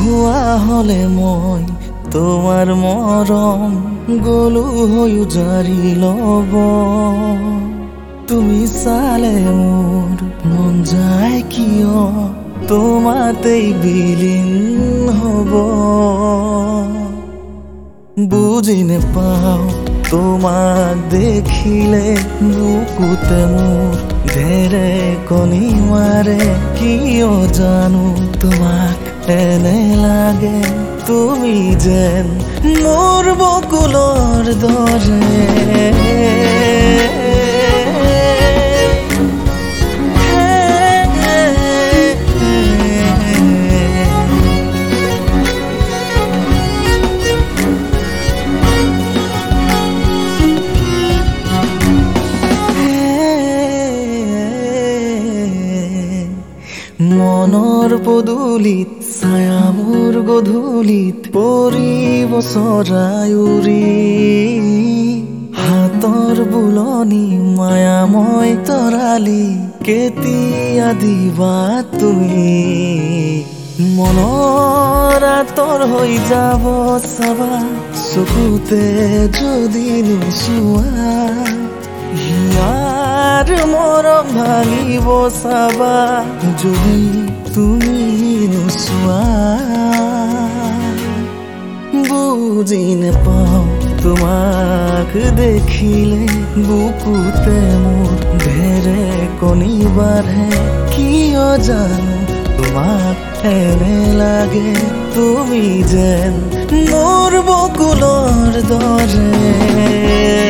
হোৱা হলে মই তোমাৰ মৰম গলো হৈ জাৰি লব তুমি চালে মোৰ মন যায় কিয় তোমাতেই বিলীন হব বুজি নেপাও তোমাক দেখিলে বুকুতে মোৰ ঢেৰেকনি মাৰে কিয় জানো তোমাক এনে লাগে তুমি যেন মোৰ বকুলৰ দৰে মনৰ পদূলিত ছায়া মোৰ গধূলিত পৰিব চৰাই উৰি হাতৰ বুলনি মায়াময় তৰালি কেতিয়া দিবা তুমি মনৰ আঁতৰ হৈ যাব চাবা চকুতে যদি নোচোৱা হিয়াৰ মৰম ভাঙিব চাবা যদি তুমি নোচোৱা বুজি নেপাও তোমাক দেখিলে বুকুতে মোৰ ঢেৰেকনি বাঢ়ে কিয় জানো তোমাক এনে লাগে তুমি যেন মোৰ বকুলৰ দৰে